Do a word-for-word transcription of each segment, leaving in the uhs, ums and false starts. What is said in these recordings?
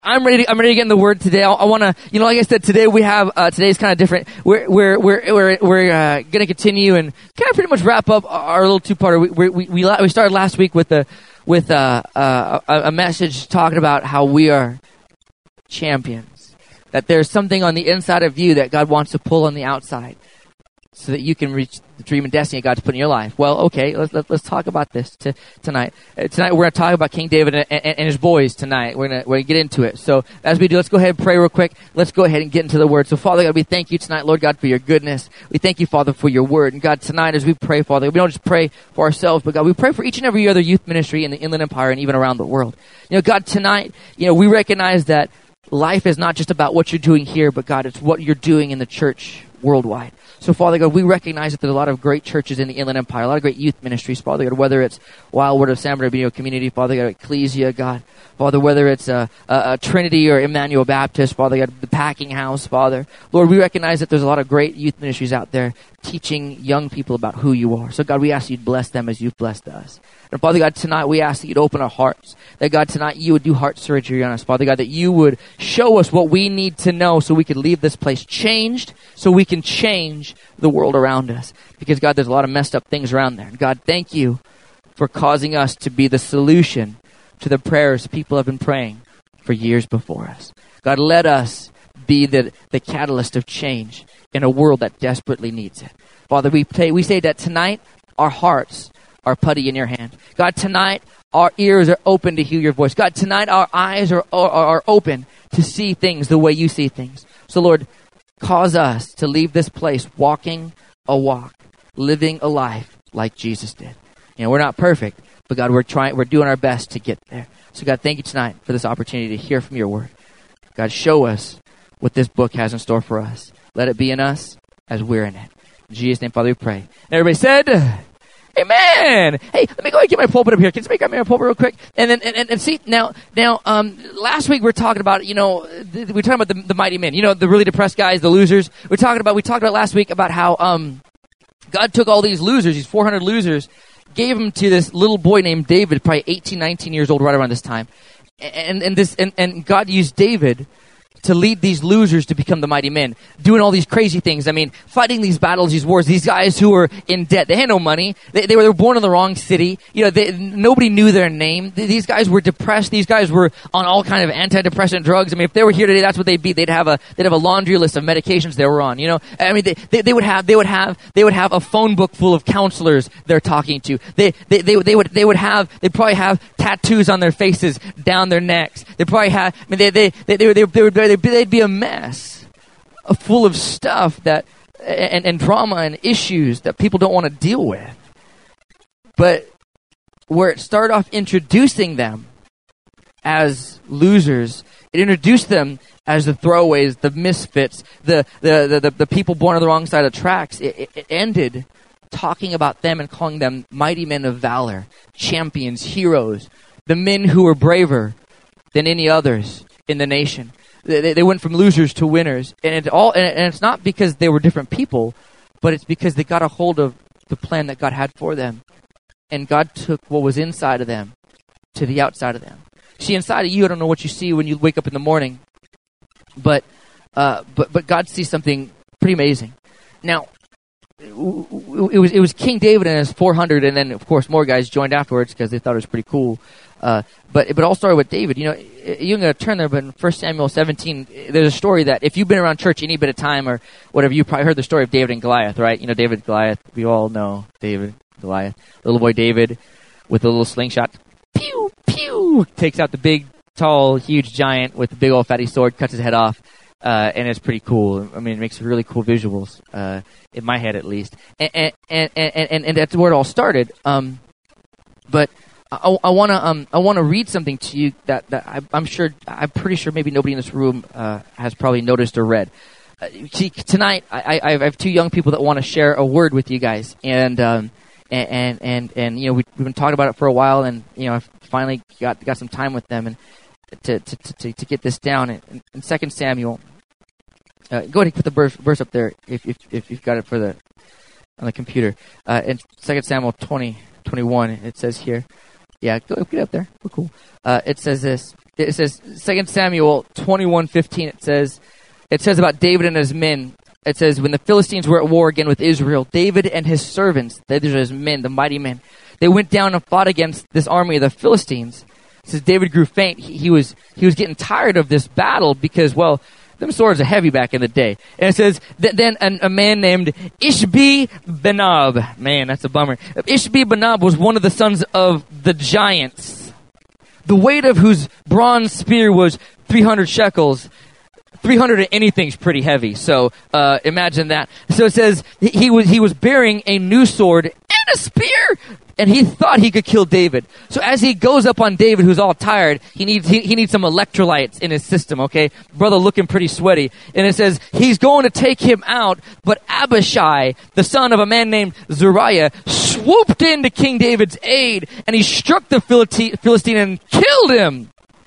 I'm ready. To, I'm ready to get in the Word today. I, I want to, you know, like I said, today we have. Uh, today's kind of different. We're we're we're we're we're uh, going to continue and kind of pretty much wrap up our little two-parter. We we we, we started last week with a with a, a a message talking about how we are champions. That there's something on the inside of you that God wants to pull on the outside, so that you can reach the dream and destiny God's put in your life. Well, okay, let's let, let's talk about this to, tonight. Uh, tonight we're going to talk about King David and, and, and his boys tonight. We're going we're to get into it. So as we do, let's go ahead and pray real quick. Let's go ahead and get into the Word. So Father God, we thank you tonight, Lord God, for your goodness. We thank you, Father, for your Word. And God, tonight as we pray, Father, we don't just pray for ourselves, but God, we pray for each and every other youth ministry in the Inland Empire and even around the world. You know, God, tonight, you know, we recognize that life is not just about what you're doing here, but God, it's what you're doing in the church worldwide. So, Father God, we recognize that there's a lot of great churches in the Inland Empire, a lot of great youth ministries, Father God, whether it's Wild Word of San Bernardino Community, Father God, Ecclesia, God, Father, whether it's a, a, a Trinity or Emmanuel Baptist, Father God, the Packing House, Father. Lord, we recognize that there's a lot of great youth ministries out there teaching young people about who you are. So, God, we ask you to bless them as you've blessed us. And, Father God, tonight we ask that you'd open our hearts, that, God, tonight you would do heart surgery on us, Father God, that you would show us what we need to know so we could leave this place changed, so we can change the world around us. Because, God, there's a lot of messed up things around there. And, God, thank you for causing us to be the solution to the prayers people have been praying for years before us. God, let us be the, the catalyst of change in a world that desperately needs it. Father, we pray, we say that tonight our hearts are putty in your hand. God, tonight our ears are open to hear your voice. God, tonight our eyes are, are, are open to see things the way you see things. So, Lord, cause us to leave this place walking a walk, living a life like Jesus did. You know, we're not perfect, but God, we're trying, we're doing our best to get there. So, God, thank you tonight for this opportunity to hear from your word. God, show us what this book has in store for us. Let it be in us as we're in it. In Jesus' name, Father, we pray. And everybody said, amen. Hey, let me go ahead and get my pulpit up here. Can somebody grab me my pulpit real quick? And then, and, and, and see, now, now, um, last week we were talking about, you know, th- we were talking about the, the mighty men, you know, the really depressed guys, the losers. We're talking about, we talked about last week about how, um, God took all these losers, these four hundred losers, gave them to this little boy named David, probably eighteen, nineteen years old, right around this time. And, and this, and, and God used David to lead these losers to become the mighty men, doing all these crazy things. I mean, fighting these battles, these wars, these guys who were in debt. They had no money. They, they, were, they were born in the wrong city. You know, they, nobody knew their name. These guys were depressed. These guys were on all kind of antidepressant drugs. I mean, if they were here today, that's what they'd be. They'd have a, they'd have a laundry list of medications they were on, you know. I mean, they, they, they would have, they would have, they would have a phone book full of counselors they're talking to. They, they, they, they would, they would have, they'd probably have tattoos on their faces, down their necks. They probably have, I mean, they, they, they, they, they, they would, they'd, they'd be a mess full of stuff that and, and drama and issues that people don't want to deal with. But where it started off introducing them as losers, it introduced them as the throwaways, the misfits, the the the, the, the people born on the wrong side of the tracks. It, it, it ended talking about them and calling them mighty men of valor, champions, heroes, the men who were braver than any others in the nation. They, they went from losers to winners, and it all and it's not because they were different people, but it's because they got a hold of the plan that God had for them, and God took what was inside of them to the outside of them. See, inside of you, I don't know what you see when you wake up in the morning, but uh, but but God sees something pretty amazing. Now, it was it was King David and his four hundred, and then of course more guys joined afterwards because they thought it was pretty cool. Uh, but but it all started with David. You know, you're going to turn there, but in First Samuel seventeen, there's a story that if you've been around church any bit of time or whatever, you probably heard the story of David and Goliath, right? You know, David and Goliath. We all know David, Goliath. Little boy David with a little slingshot, pew pew, takes out the big, tall, huge giant with the big old fatty sword, cuts his head off. Uh, and it's pretty cool. I mean, it makes really cool visuals, uh, in my head at least. And and, and, and, and, and that's where it all started. Um, but I, I want to um, I want to read something to you that, that I, I'm sure, I'm pretty sure maybe nobody in this room uh, has probably noticed or read. Uh, see, tonight, I, I, I have two young people that want to share a word with you guys. And, um, and, and, and, and, you know, we, we've been talking about it for a while, and, you know, I finally got got some time with them and to to, to, to get this down. In, in Second Samuel, Uh, go ahead and put the verse, verse up there if, if if you've got it for the on the computer. Uh, in Second Samuel twenty, twenty-one, it says here, Yeah, go get up there. Oh, cool. Uh, it says this. It says Second Samuel twenty-one fifteen. It says, it says about David and his men. It says, when the Philistines were at war again with Israel, David and his servants, these are his men, the mighty men, they went down and fought against this army of the Philistines. It says David grew faint. He, he was he was getting tired of this battle because, well, them swords are heavy back in the day. And it says, th- then an, a man named Ishbi Benob. Man, that's a bummer. Ishbi Benob was one of the sons of the giants, the weight of whose bronze spear was three hundred shekels. three hundred of anything's pretty heavy, so uh, imagine that. So it says he, he was he was bearing a new sword and a spear, and he thought he could kill David. So as he goes up on David, who's all tired, he needs he, he needs some electrolytes in his system. Okay, brother, looking pretty sweaty, and it says he's going to take him out, but Abishai, the son of a man named Zeruiah, swooped in to King David's aid, and he struck the Philistine and killed him.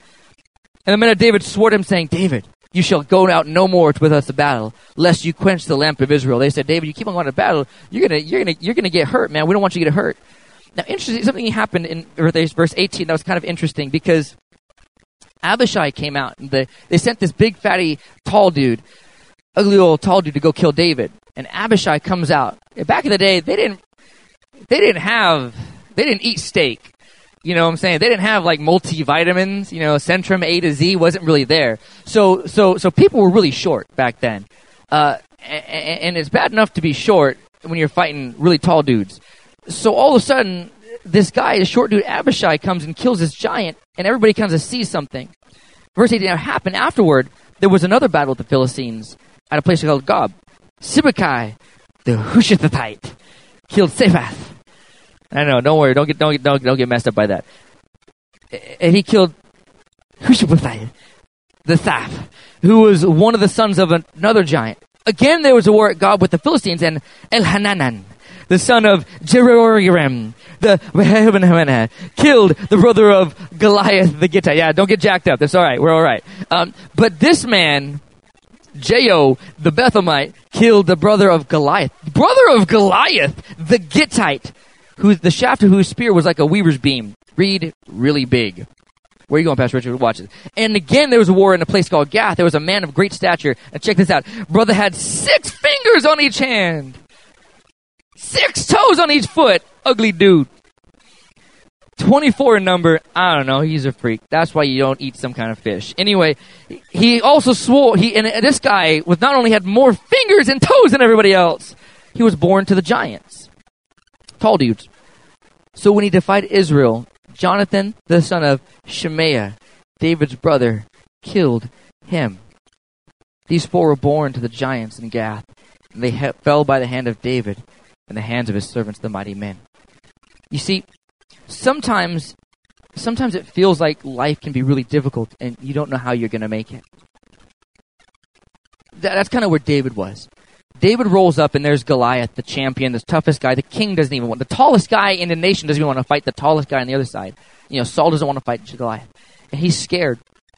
And the men of David swore to him, saying, David, you shall go out no more with us to battle, lest you quench the lamp of Israel. They said, David, you keep on going to battle, you're gonna, you're gonna, you're gonna get hurt, man. We don't want you to get hurt. Now, interesting, something happened in verse eighteen that was kind of interesting because Abishai came out and the, they sent this big, fatty, tall dude, ugly old tall dude to go kill David. And Abishai comes out. Back in the day, they didn't, they didn't have, they didn't eat steak. You know what I'm saying? They didn't have like multivitamins, you know, Centrum A to Z wasn't really there. So, so, so people were really short back then. Uh, and, and it's bad enough to be short when you're fighting really tall dudes. So all of a sudden, this guy, the short dude Abishai, comes and kills this giant, and everybody comes to see something. Verse eighteen, now happened afterward, there was another battle with the Philistines at a place called Gob. Sibbecai, the Hushathite, killed Sephath. I know. Don't worry. Don't get don't get don't, don't get messed up by that. And he killed Hushathite, the Thaph, who was one of the sons of another giant. Again, there was a war at Gob with the Philistines, and Elhananan, the son of Jeroboam, the killed the brother of Goliath the Gittite. Yeah, don't get jacked up. That's all right. We're all right. Um, but this man, Jeo, the Bethlehemite, killed the brother of Goliath, brother of Goliath the Gittite, who the shaft of whose spear was like a weaver's beam. Read really big. Where are you going, Pastor Richard? Watch it. And again, there was a war in a place called Gath. There was a man of great stature. And check this out. Brother had six fingers on each hand. Six toes on each foot. Ugly dude. twenty-four in number. I don't know. He's a freak. That's why you don't eat some kind of fish. Anyway, he also swore, he and this guy was not only had more fingers and toes than everybody else, he was born to the giants. Tall dudes. So when he defied Israel, Jonathan, the son of Shemaiah, David's brother, killed him. These four were born to the giants in Gath, and they he- fell by the hand of David and the hands of his servants, the mighty men. You see, sometimes, sometimes it feels like life can be really difficult, and you don't know how you're going to make it. That, that's kind of where David was. David rolls up, and there's Goliath, the champion, the toughest guy. The king doesn't even want, the tallest guy in the nation doesn't even want to fight the tallest guy on the other side. You know, Saul doesn't want to fight Goliath. And he's scared.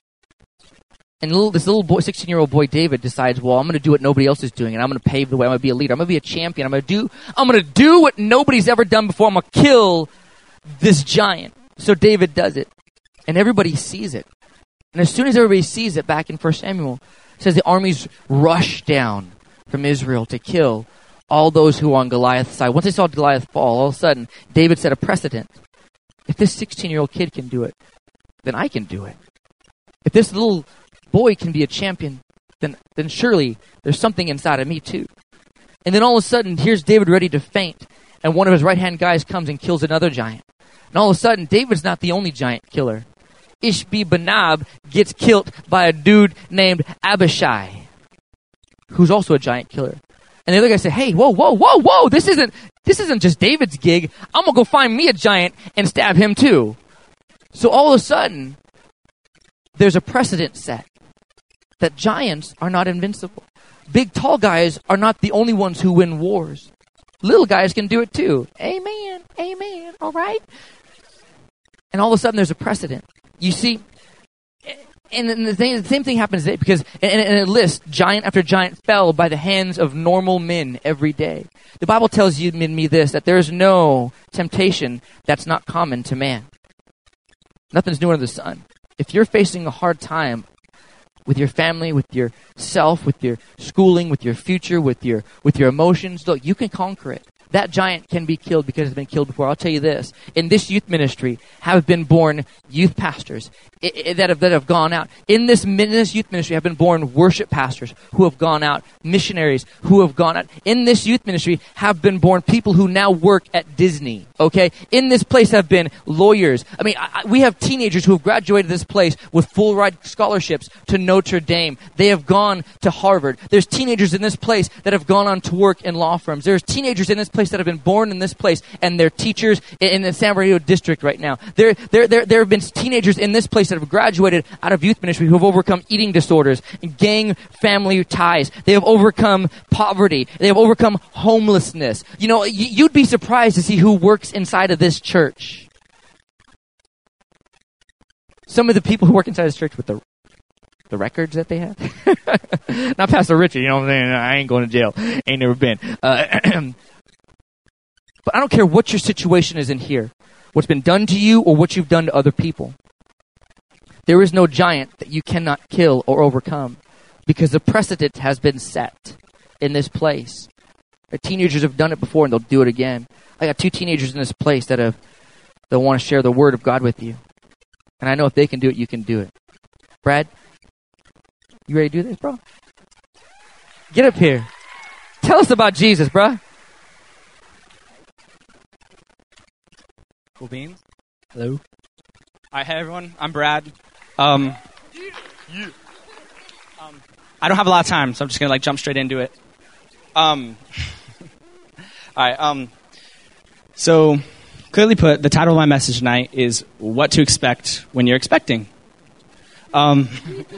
And little, this little boy, sixteen-year-old boy, David, decides, well, I'm going to do what nobody else is doing, and I'm going to pave the way. I'm going to be a leader. I'm going to be a champion. I'm going to do, I'm going to do what nobody's ever done before. I'm going to kill this giant. So David does it. And everybody sees it. And as soon as everybody sees it, back in First Samuel, it says the armies rush down from Israel to kill all those who were on Goliath's side. Once they saw Goliath fall, all of a sudden, David set a precedent. If this sixteen-year-old kid can do it, then I can do it. If this little boy can be a champion, then, then surely there's something inside of me too. And then all of a sudden, here's David ready to faint, and one of his right-hand guys comes and kills another giant. And all of a sudden, David's not the only giant killer. Ishbi Benob gets killed by a dude named Abishai, who's also a giant killer. And the other guy said, hey, whoa, whoa, whoa, whoa, this isn't this isn't just David's gig. I'm going to go find me a giant and stab him too. So all of a sudden, there's a precedent set that giants are not invincible. Big, tall guys are not the only ones who win wars. Little guys can do it too. Amen, amen, all right? And all of a sudden, there's a precedent. You see, and the, thing, the same thing happens today because in, in a list, giant after giant fell by the hands of normal men every day. The Bible tells you and me this, that there is no temptation that's not common to man. Nothing's new under the sun. If you're facing a hard time with your family, with yourself, with your schooling, with your future, with your with your emotions, look, you can conquer it. That giant can be killed because it's been killed before. I'll tell you this. In this youth ministry have been born youth pastors I- I- that have that have gone out. In this, in this youth ministry have been born worship pastors who have gone out, missionaries who have gone out. In this youth ministry have been born people who now work at Disney, okay? In this place have been lawyers. I mean, I, I, we have teenagers who have graduated this place with full ride scholarships to Notre Dame. They have gone to Harvard. There's teenagers in this place that have gone on to work in law firms. There's teenagers in this place that have been born in this place, and they're teachers in the San Bernardino district right now. There, there, there, there have been teenagers in this place that have graduated out of youth ministry who have overcome eating disorders and gang family ties. They have overcome poverty. They have overcome homelessness. You know, y- you'd be surprised to see who works inside of this church. Some of the people who work inside this church with the the records that they have. Not Pastor Richard, you know what I'm saying? I ain't going to jail. Ain't never been. Uh, But I don't care what your situation is in here, what's been done to you or what you've done to other people. There is no giant that you cannot kill or overcome because the precedent has been set in this place. The teenagers have done it before and they'll do it again. I got two teenagers in this place that have that want to share the word of God with you. And I know if they can do it, you can do it. Brad, you ready to do this, bro? Get up here. Tell us about Jesus, bro. Cool beans. Hello. Hi, hey everyone. I'm Brad. Um, yeah. um, I don't have a lot of time, so I'm just gonna like jump straight into it. Um, all right. Um, so clearly put, the title of my message tonight is "What to Expect When You're Expecting." Um,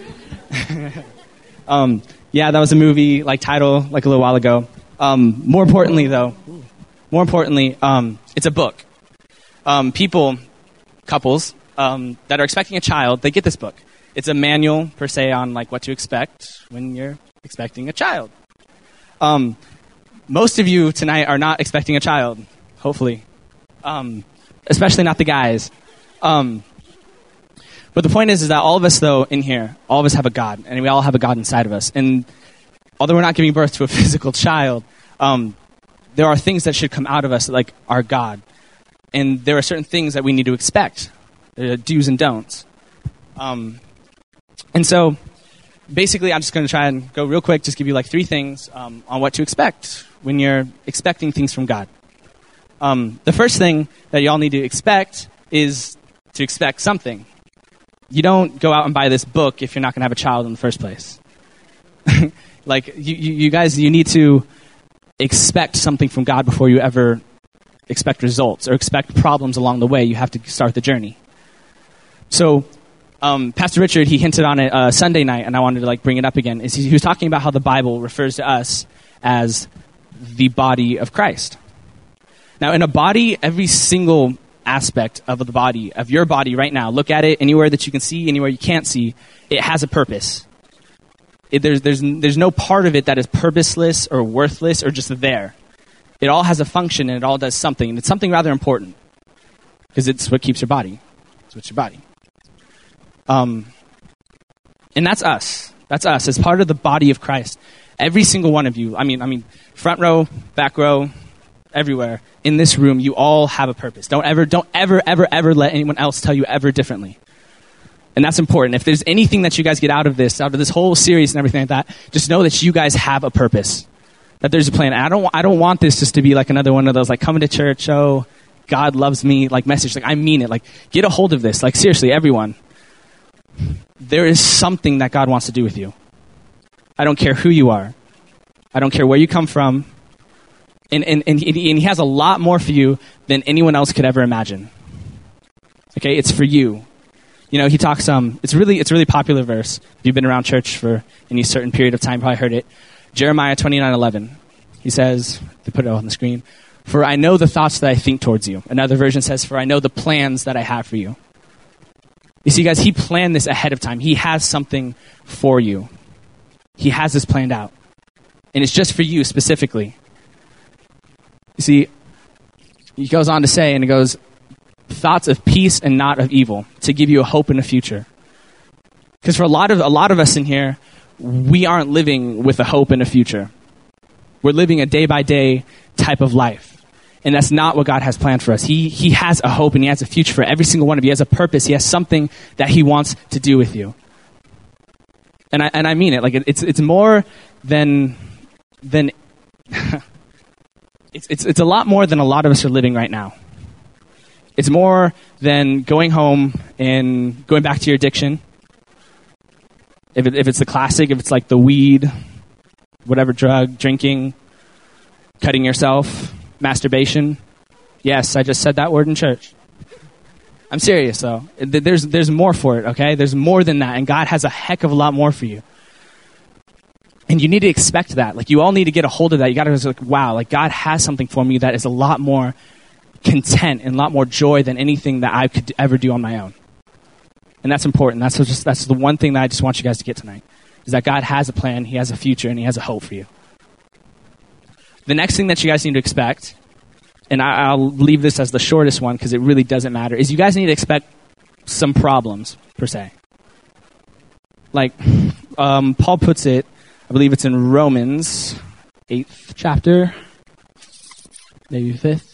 um, yeah, that was a movie like title like a little while ago. Um, more importantly, though, more importantly, um, it's a book. Um, people, couples, um, that are expecting a child, they get this book. It's a manual, per se, on like what to expect when you're expecting a child. Um, most of you tonight are not expecting a child, hopefully. Um, especially not the guys. Um, but the point is, is that all of us, though, in here, all of us have a God, and we all have a God inside of us. And although we're not giving birth to a physical child, um, there are things that should come out of us, like our God. And there are certain things that we need to expect, uh, do's and don'ts. Um, and so, basically, I'm just going to try and go real quick, just give you like three things um, on what to expect when you're expecting things from God. Um, the first thing that y'all need to expect is to expect something. You don't go out and buy this book if you're not going to have a child in the first place. Like, you, you, you guys, you need to expect something from God before you ever expect results or expect problems along the way. You have to start the journey. So, um, Pastor Richard, he hinted on it uh, Sunday night, and I wanted to like bring it up again. Is he, he was talking about how the Bible refers to us as the body of Christ. Now, in a body, every single aspect of the body, of your body right now, look at it anywhere that you can see, anywhere you can't see, it has a purpose. It, there's, there's, there's no part of it that is purposeless or worthless or just there. It all has a function and it all does something. And it's something rather important because it's what keeps your body. It's what's your body. Um, and that's us. That's us as part of the body of Christ. Every single one of you, I mean, I mean, front row, back row, everywhere in this room, you all have a purpose. Don't ever, don't ever, ever, ever let anyone else tell you ever differently. And that's important. If there's anything that you guys get out of this, out of this whole series and everything like that, just know that you guys have a purpose. That there's a plan. And I don't, I don't want this just to be like another one of those, like, coming to church, oh, God loves me, like, message. Like, I mean it. Like, get a hold of this. Like, seriously, everyone. There is something that God wants to do with you. I don't care who you are. I don't care where you come from. And, and, and, and he has a lot more for you than anyone else could ever imagine. Okay, it's for you. You know, he talks, um, it's really, it's a really popular verse. If you've been around church for any certain period of time, you probably heard it. Jeremiah twenty-nine eleven. He says, they put it on the screen, "For I know the thoughts that I think towards you." Another version says, "For I know the plans that I have for you." You see, guys, he planned this ahead of time. He has something for you. He has this planned out. And it's just for you specifically. You see, he goes on to say, and it goes, thoughts of peace and not of evil, to give you a hope in the future. Because for a lot of a lot of us in here, we aren't living with a hope in the future. We're living a day-by-day type of life. And that's not what God has planned for us. He He has a hope and He has a future for every single one of you. He has a purpose. He has something that He wants to do with you. And I and I mean it. Like it, it's it's more than than it's it's it's a lot more than a lot of us are living right now. It's more than going home and going back to your addiction. If it, if it's the classic, if it's like the weed, whatever drug, drinking, cutting yourself, masturbation. Yes, I just said that word in church. I'm serious, though. There's there's more for it, okay? There's more than that, and God has a heck of a lot more for you. And you need to expect that. Like, you all need to get a hold of that. You got to be like, wow, like God has something for me that is a lot more content and a lot more joy than anything that I could ever do on my own. And that's important. That's just that's the one thing that I just want you guys to get tonight, is that God has a plan, He has a future, and He has a hope for you. The next thing that you guys need to expect, and I, I'll leave this as the shortest one because it really doesn't matter, is you guys need to expect some problems, per se. Like um, Paul puts it, I believe it's in Romans, eighth chapter, maybe fifth.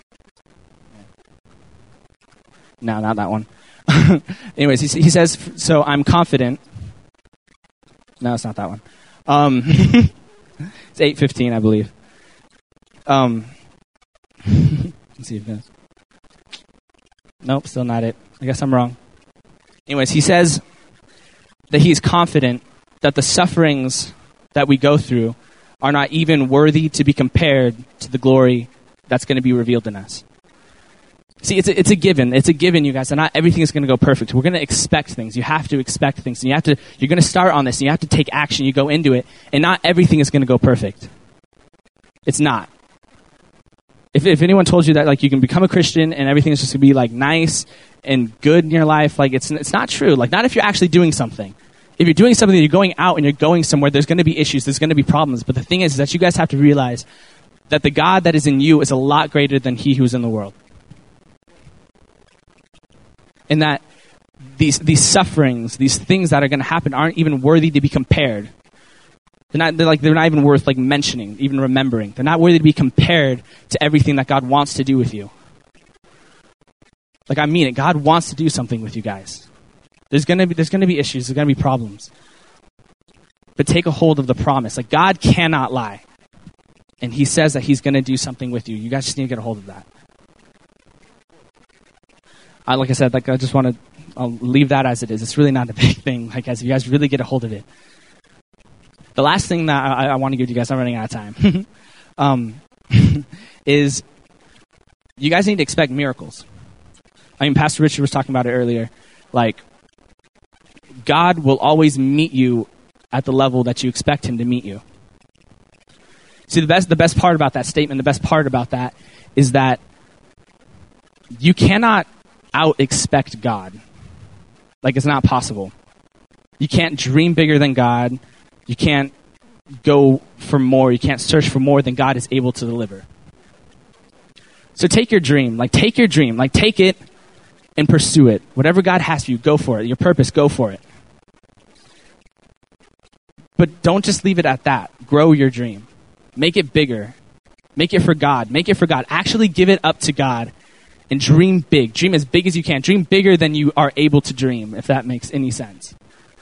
No, not that one. Anyways, he, he says, so I'm confident. No, it's not that one. Um, it's eight fifteen, I believe. Um, let's see if it's... Nope, still not it. I guess I'm wrong. Anyways, he says that he's confident that the sufferings that we go through are not even worthy to be compared to the glory that's going to be revealed in us. See, it's a, it's a given. It's a given, you guys, and not everything is going to go perfect. We're going to expect things. You have to expect things. And you have to, you're going to start on this, and you have to take action. You go into it, and not everything is going to go perfect. It's not. If if anyone told you that, like, you can become a Christian and everything is just going to be, like, nice and good in your life, like, it's it's not true. Like, not if you're actually doing something. If you're doing something, you're going out and you're going somewhere, there's going to be issues, there's going to be problems. But the thing is, is that you guys have to realize that the God that is in you is a lot greater than he who's in the world. And that these these sufferings, these things that are going to happen aren't even worthy to be compared. They're not they're like they're not even worth like mentioning, even remembering. They're not worthy to be compared to everything that God wants to do with you. Like, I mean it. God wants to do something with you guys. There's gonna be there's gonna be issues, there's gonna be problems. But take a hold of the promise. Like, God cannot lie. And he says that he's gonna do something with you. You guys just need to get a hold of that. I, like I said, like I just want to I'll leave that as it is. It's really not a big thing. Like, as you guys really get a hold of it. The last thing that I, I want to give you guys, I'm running out of time, um, is you guys need to expect miracles. I mean, Pastor Richard was talking about it earlier. Like, God will always meet you at the level that you expect him to meet you. See, the best the best part about that statement, the best part about that is that you cannot out-expect God. Like, it's not possible. You can't dream bigger than God. You can't go for more. You can't search for more than God is able to deliver. So take your dream. Like, take your dream. Like, take it and pursue it. Whatever God has for you, go for it. Your purpose, go for it. But don't just leave it at that. Grow your dream. Make it bigger. Make it for God. Make it for God. Actually give it up to God. And dream big. Dream as big as you can. Dream bigger than you are able to dream, if that makes any sense.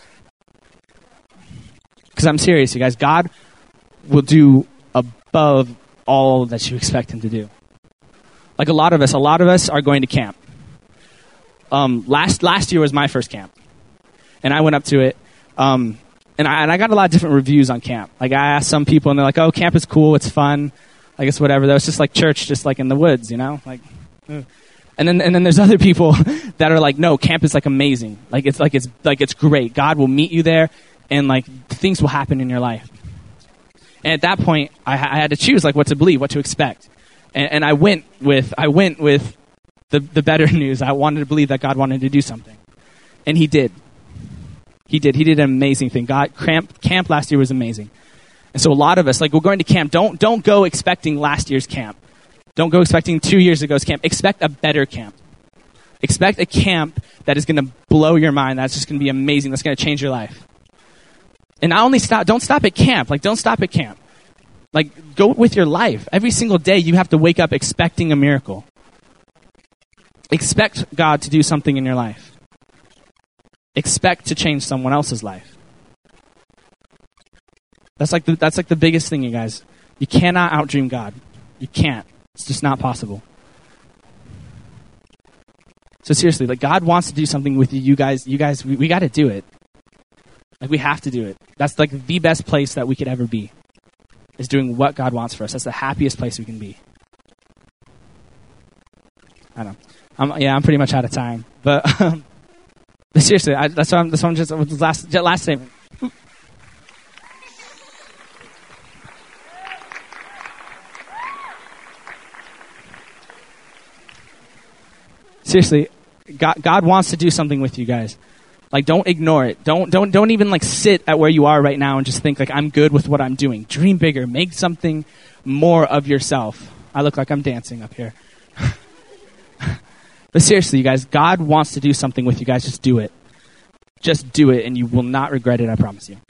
Because I'm serious, you guys. God will do above all that you expect him to do. Like a lot of us, a lot of us are going to camp. Um, last last year was my first camp. And I went up to it. Um, and, I, and I got a lot of different reviews on camp. Like, I asked some people, and they're like, oh, camp is cool. It's fun. I guess whatever. That was just like church, just like in the woods, you know? Like... And then and then there's other people that are like, no, camp is like amazing. Like it's like it's like it's great. God will meet you there, and like things will happen in your life. And at that point, I, I had to choose like what to believe, what to expect. And, and I went with I went with the the better news. I wanted to believe that God wanted to do something, and he did. He did. He did an amazing thing. God camp camp last year was amazing. And so a lot of us, like, we're going to camp. Don't don't go expecting last year's camp. Don't go expecting two years ago's camp. Expect a better camp. Expect a camp that is going to blow your mind. That's just going to be amazing. That's going to change your life. And not only stop, don't stop at camp. Like, don't stop at camp. Like, go with your life. Every single day, you have to wake up expecting a miracle. Expect God to do something in your life. Expect to change someone else's life. That's like the, that's like the biggest thing, you guys. You cannot outdream God. You can't. It's just not possible. So seriously, like, God wants to do something with you. You guys, you guys, we, we got to do it. Like, we have to do it. That's like the best place that we could ever be, is doing what God wants for us. That's the happiest place we can be. I don't know. I'm, yeah, I'm pretty much out of time. But, um, but seriously, I, that's what I'm, that's what I'm just, last, last statement. Seriously, God, God wants to do something with you guys. Like, don't ignore it. Don't don't don't even like sit at where you are right now and just think like, I'm good with what I'm doing. Dream bigger. Make something more of yourself. I look like I'm dancing up here. But seriously, you guys, God wants to do something with you guys. Just do it. Just do it, and you will not regret it. I promise you.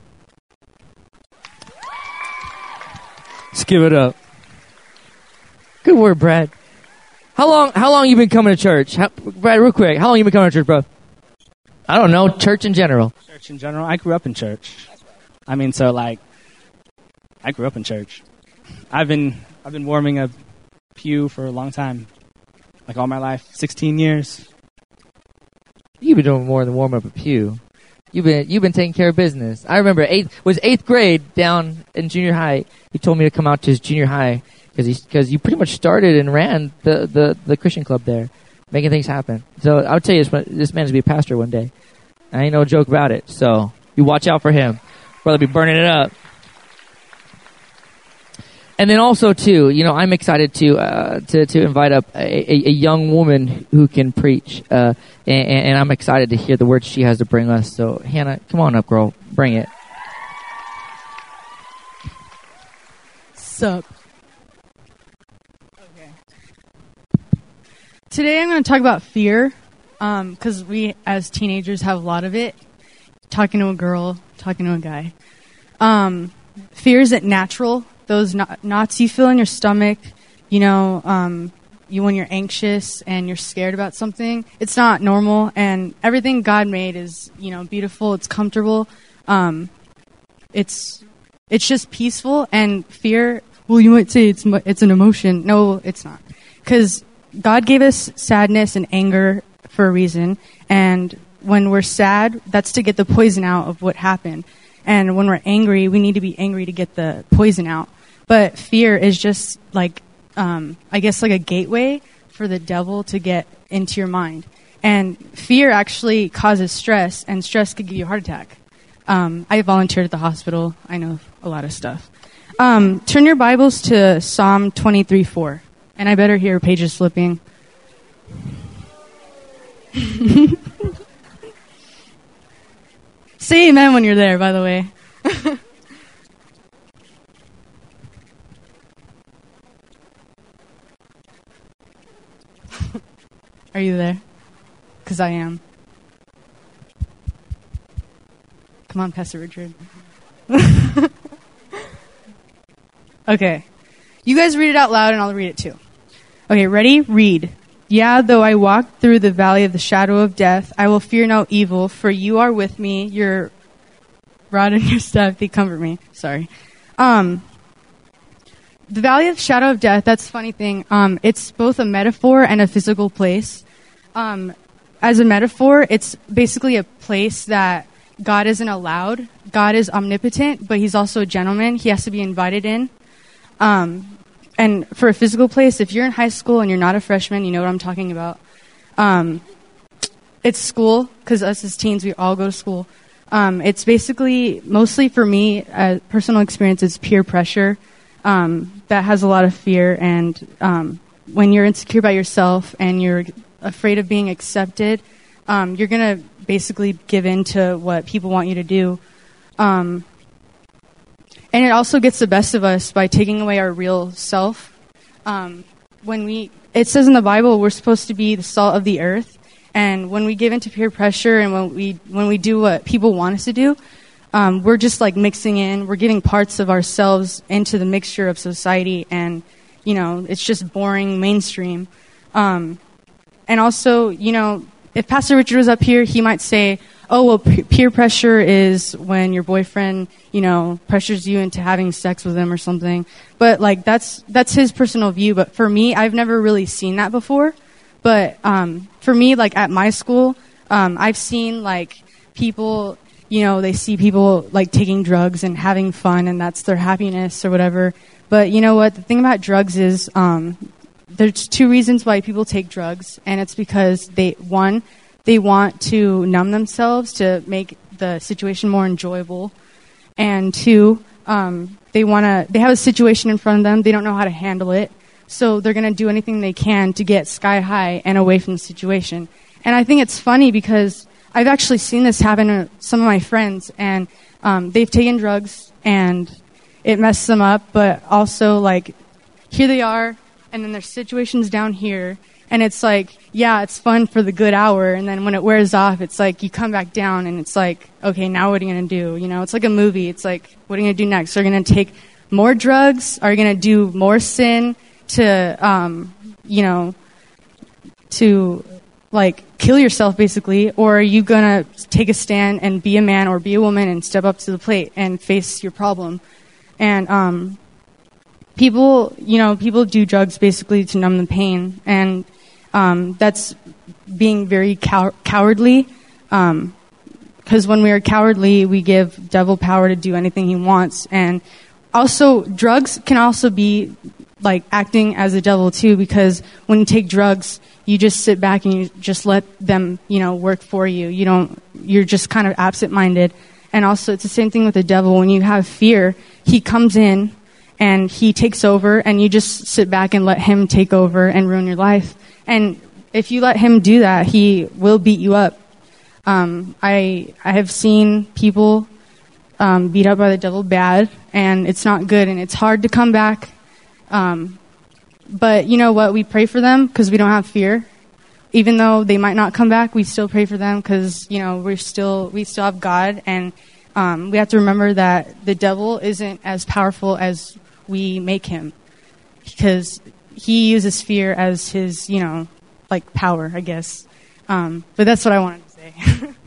Let's give it up. Good word, Brad. How long? How long you been coming to church, how, Brad? Real quick, how long you been coming to church, bro? I don't know. Church in general. Church in general. I grew up in church. I mean, so like, I grew up in church. I've been I've been warming a pew for a long time, like all my life, sixteen years. You've been doing more than warm up a pew. You've been you've been taking care of business. I remember eighth was eighth grade down in junior high. He told me to come out to his junior high because because you pretty much started and ran the, the, the Christian club there, making things happen. So I would tell you this, this man's to be a pastor one day. I ain't no joke about it. So you watch out for him, brother. Be burning it up. And then also too, you know, I'm excited to uh, to to invite up a, a, a young woman who can preach, uh, and, and I'm excited to hear the words she has to bring us. So Hannah, come on up, girl, bring it. Sup? Okay. Today I'm going to talk about fear, because um, we as teenagers have a lot of it. Talking to a girl, talking to a guy. Um, fear isn't natural. Those knots you feel in your stomach, you know, um, you when you're anxious and you're scared about something, it's not normal. And everything God made is, you know, beautiful. It's comfortable. Um, it's it's just peaceful. And fear, well, you might say it's it's an emotion. No, it's not, because God gave us sadness and anger for a reason. And when we're sad, that's to get the poison out of what happened. And when we're angry, we need to be angry to get the poison out. But fear is just like, um, I guess, like a gateway for the devil to get into your mind. And fear actually causes stress, and stress could give you a heart attack. Um, I volunteered at the hospital. I know a lot of stuff. Um, turn your Bibles to Psalm twenty-three four. And I better hear pages flipping. Say amen when you're there, by the way. Are you there? Because I am. Come on, Pastor Richard. Okay. You guys read it out loud and I'll read it too. Okay, ready? Read. Yeah, though I walk through the valley of the shadow of death, I will fear no evil, for you are with me. Your rod and your staff, they comfort me. Sorry. Um, the valley of shadow of death, that's a funny thing. Um, it's both a metaphor and a physical place. Um, as a metaphor, it's basically a place that God isn't allowed. God is omnipotent, but he's also a gentleman. He has to be invited in. Um, and for a physical place, if you're in high school and you're not a freshman, you know what I'm talking about. Um, it's school, because us as teens, we all go to school. Um, it's basically, mostly for me, uh, personal experience, it's peer pressure. Um, that has a lot of fear, and um, when you're insecure about yourself and you're afraid of being accepted, um, you're going to basically give in to what people want you to do. Um, and it also gets the best of us by taking away our real self. Um, when we, it says in the Bible, we're supposed to be the salt of the earth. And when we give into peer pressure and when we when we do what people want us to do, um, we're just like mixing in. We're giving parts of ourselves into the mixture of society, and you know, it's just boring mainstream. Um, and also, you know, if Pastor Richard was up here, he might say, "Oh, well, p- peer pressure is when your boyfriend, you know, pressures you into having sex with him or something." But like that's that's his personal view. But for me, I've never really seen that before. But um, for me, like at my school, um, I've seen like people, you know, they see people like taking drugs and having fun, and that's their happiness or whatever. But you know what? The thing about drugs is um, there's two reasons why people take drugs, and it's because they one, they want to numb themselves to make the situation more enjoyable, and two, um, they want to. They have a situation in front of them. They don't know how to handle it. So they're going to do anything they can to get sky high and away from the situation. And I think it's funny because I've actually seen this happen to some of my friends, and um, they've taken drugs and it messed them up, but also like here they are, and then their situation's down here, and it's like, yeah, it's fun for the good hour, and then when it wears off, it's like you come back down and it's like, okay, now what are you going to do? You know, it's like a movie. It's like, what are you going to do next? Are you going to take more drugs? Are you going to do more sin? To, um, you know, to, like, kill yourself, basically, or are you going to take a stand and be a man or be a woman and step up to the plate and face your problem? And um, people, you know, people do drugs, basically, to numb the pain, and um, that's being very cow- cowardly, um, because when we are cowardly, we give devil power to do anything he wants, and also, drugs can also be like acting as a devil too, because when you take drugs, you just sit back and you just let them, you know, work for you. You don't, you're just kind of absent-minded. And also, it's the same thing with the devil. When you have fear, he comes in and he takes over, and you just sit back and let him take over and ruin your life. And if you let him do that, he will beat you up. Um, I I have seen people um, beat up by the devil bad, and it's not good, and it's hard to come back. Um, but you know what? We pray for them because we don't have fear. Even though they might not come back, we still pray for them because, you know, we're still, we still have God. And um, we have to remember that the devil isn't as powerful as we make him, because he uses fear as his, you know, like power, I guess. Um, but that's what I wanted to say.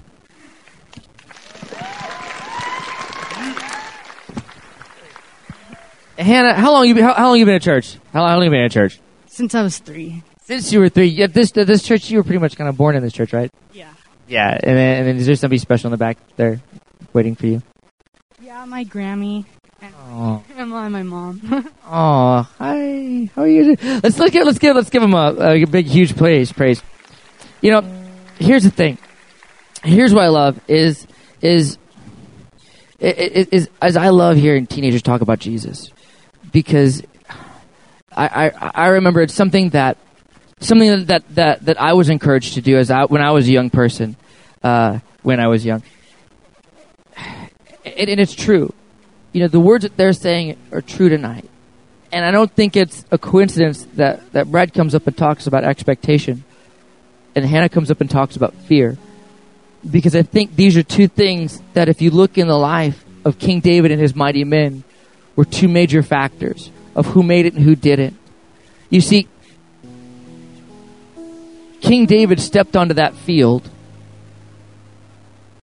Hannah, how long you been, how, how long you been at church? How long, how long you been at church? Since I was three. Since you were three. At this at this church, you were pretty much kind of born in this church, right? Yeah. Yeah, and then, and then is there somebody special in the back there waiting for you? Yeah, my Grammy. And, Oh, and my mom. oh, hi. How are you? Let's let's give let's give let's give him a, a big huge praise praise. You know, here's the thing. Here's what I love is is is, is as I love hearing teenagers talk about Jesus, because I, I I remember it's something that something that, that, that I was encouraged to do as I, when I was a young person, uh, when I was young. And, and it's true. You know, the words that they're saying are true tonight. And I don't think it's a coincidence that, that Brad comes up and talks about expectation and Hannah comes up and talks about fear. Because I think these are two things that if you look in the life of King David and his mighty men, were two major factors of who made it and who didn't. You see, King David stepped onto that field